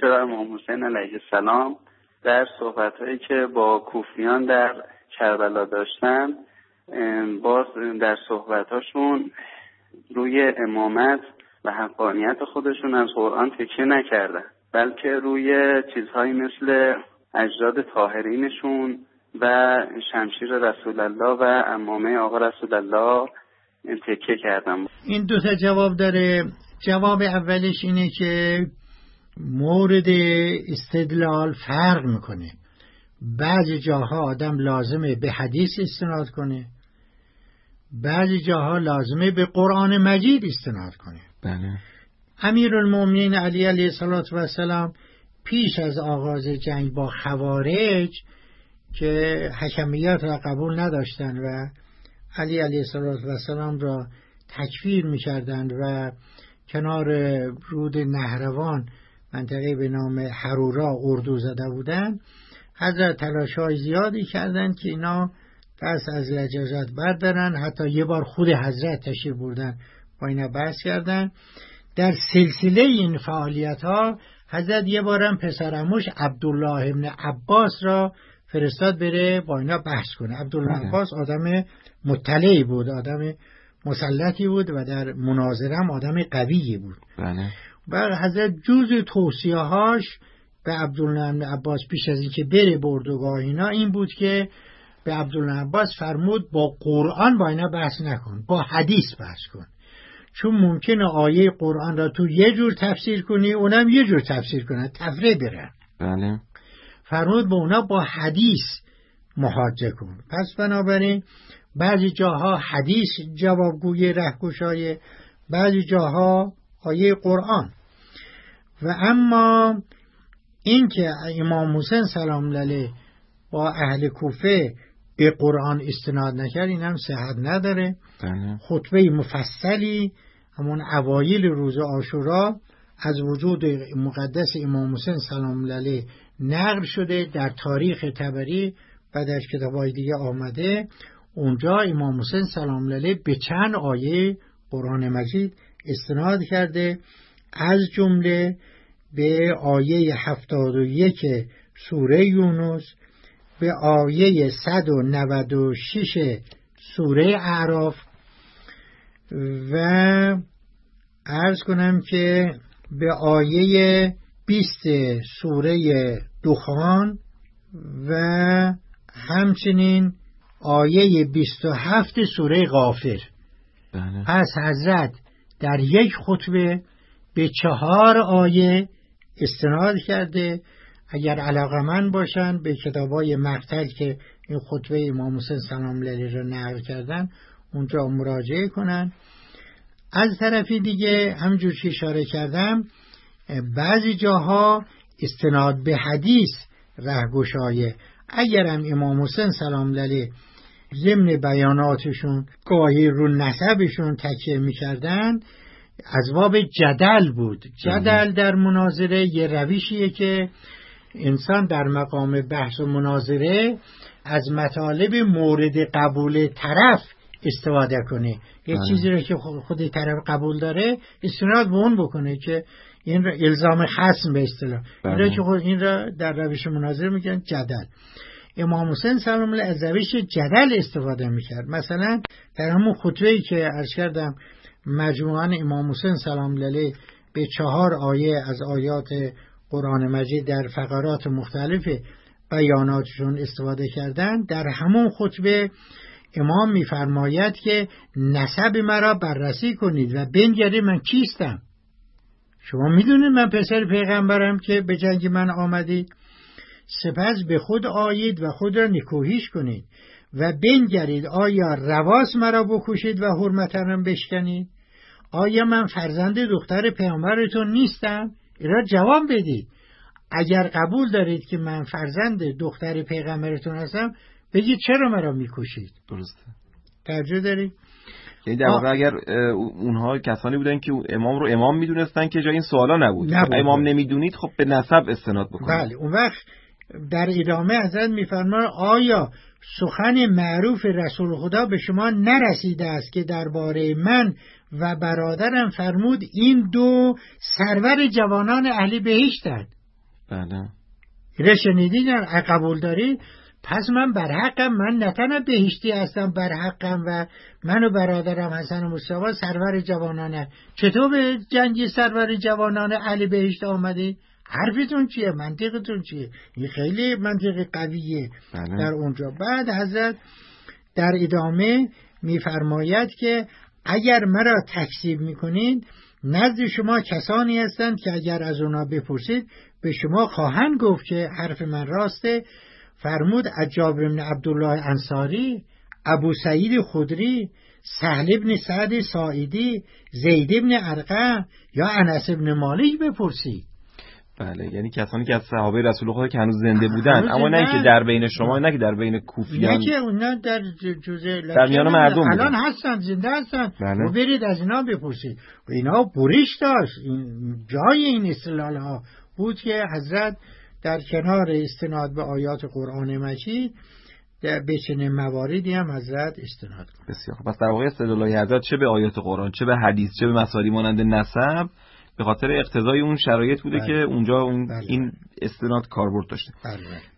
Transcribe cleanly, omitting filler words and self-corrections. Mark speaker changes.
Speaker 1: میرسه و امام حسین علیه السلام در صحبت‌هایی که با کوفیان در کربلا داشتن، باز در صحبت‌هاشون روی امامت و حقانیت خودشون از قرآن تکیه نکردن، بلکه روی چیزهایی مثل اجداد طاهرینشون و شمشیر رسول الله و عمامه آقا رسول الله تکیه کردن.
Speaker 2: این دو تا جواب داره. جواب اولش اینه که مورد استدلال فرق میکنه. بعضی جاها آدم لازمه به حدیث استناد کنه، بعضی جاها لازمه به قرآن مجید استناد کنه.
Speaker 3: بله.
Speaker 2: امیرالمومنین علی علیه السلام پیش از آغاز جنگ با خوارج که حکمیت را قبول نداشتند و علی علیه السلام را تکفیر می‌کردند و کنار رود نهروان منطقه به نام حرورا اردو زده بودند، حضرت تلاش‌های زیادی کردند که اینا دست از لجاجت بردارن. حتی یه بار خود حضرت تشریف بردن با اینا بحث کردن. در سلسله این فعالیت‌ها حضرت یه بارم پسرعموش عبدالله ابن عباس را فرستاد بره با اینا بحث کنه. عبدالله عباس آدم مطلعی بود، آدم مسلطی بود و در مناظره هم آدم قویی بود.
Speaker 3: بله.
Speaker 2: و حضرت جزء توصیه‌هاش به عبدالله ابن عباس پیش از اینکه بره اردوگاه اینا این بود که به عبدالله عباس فرمود با قرآن با اینا بحث نکن، با حدیث بحث کن، چون ممکنه آیه قرآن را تو یه جور تفسیر کنی اونم یه جور تفسیر کنه، تفره بره.
Speaker 3: بله.
Speaker 2: فرمود با اونا با حدیث محاجه کن. پس بنابراین بعضی جاها حدیث جوابگوی رهگشای، بعضی جاها آیه قرآن. و اما این که امام حسین سلام علیه با اهل کوفه به قرآن استناد نکرد این هم صحت نداره. خطبه مفصلی همون اوایل روز عاشورا از وجود مقدس امام حسین سلام علیه نقل شده در تاریخ طبری و در کتاب‌های دیگه آمده. اونجا امام حسین سلام علیه به چند آیه قرآن مجید استناد کرده، از جمله به آیه 71 سوره یونس، به آیه 196 سوره اعراف و عرض کنم که به آیه 20 سوره دخان و همچنین آیه 27 سوره غافر. پس حضرت در یک خطبه به 4 آیه استناد کرده. اگر علاقمند باشن به کتابای مقتل که این خطبه امام حسین سلام علیه را نقل کردن اونجا مراجعه کنن. از طرفی دیگه همجور که اشاره کردم بعضی جاها استناد به حدیث رهگشایه. اگرم امام حسین سلام علیه ضمن بیاناتشون گاهی رو نسبشون تکیه می‌کردن، از باب جدل بود. جدل در مناظره یه روشیه که انسان در مقام بحث و مناظره از مطالب مورد قبول طرف استفاده کنه. یه چیزی رو که خود طرف قبول داره استناد به اون بکنه که این را الزام خصم به اصطلاح. این را در روش مناظره میگن جدل. امام حسین سلام علیه از روش جدل استفاده میکرد. مثلا در همون خطبه‌ای که عرض کردم مجموعاً امام حسین سلام علیه به 4 آیه از آیات قرآن مجید در فقرات مختلف بیاناتشون استفاده کردن. در همون خطبه امام میفرماید که نسب مرا بررسی کنید و بنگرید من کیستم. شما میدونید من پسر پیغمبرم که به جنگ من آمدید. سپس به خود آیید و خود را نکوهیش کنید و بنگرید آیا رواست مرا بکشید و حرمتم بشکنید؟ آیا من فرزند دختر پیامبرتون نیستم؟ اینا جواب بدید. اگر قبول دارید که من فرزند دختر پیغمبرتون هستم بگید چرا مرا میکشید؟
Speaker 3: درسته.
Speaker 2: توجه دارید؟
Speaker 3: یعنی در واقع اگر اونها کسانی بودن که امام رو امام میدونستن که جای این سوالا نبود. امام نمیدونید خب به نسب استناد بکنید.
Speaker 2: بله. اون وقت در ادامه حضرت میفرماید آیا سخن معروف رسول خدا به شما نرسیده است که درباره من و برادرم فرمود این دو سرور جوانان اهل بهشتند؟
Speaker 3: بله.
Speaker 2: اینه شنیدین؟ قبول داری؟ پس من برحقم، من نه تنها بهشتی هستم، برحقم و من و برادرم حسن مصطفی سرور جوانانه. چطور به جنگی سرور جوانانه علی بهشت آمدی؟ حرفتون چیه؟ منطقتون چیه؟ این خیلی منطق قویه.
Speaker 3: بله.
Speaker 2: در اونجا بعد حضرت در ادامه میفرماید که اگر مرا تکذیب میکنید نزد شما کسانی هستند که اگر از اونا بپرسید به شما خواهند گفت که حرف من راسته. فرمود از جابر بن عبدالله انصاری، ابو سعید خدری، سهل بن سعد ساعدی، زید بن ارقم یا انس بن مالک بپرسید.
Speaker 3: بله، یعنی کسانی که از صحابه رسول خدا که هنوز زنده بودن، اما نه که در بین شما، نه که در بین کوفیان،
Speaker 2: نه که اونا در جزء
Speaker 3: در میان مردم
Speaker 2: الان
Speaker 3: بودن.
Speaker 2: هستن، زنده هستن.
Speaker 3: بله.
Speaker 2: و برید از اینا بپرسید. و اینا بریش داشت. این جای این استدلال ها بود که حضرت در کنار استناد به آیات قرآن مجید به چنین مواردی هم حضرت استناد کرد.
Speaker 3: بسیار خب. پس در واقع استدلال حضرت چه به آیات قرآن، چه به حدیث، چه به مسائلی مانند نسب، به خاطر اقتضای اون شرایط بوده که اونجا این استناد کاربرد داشته.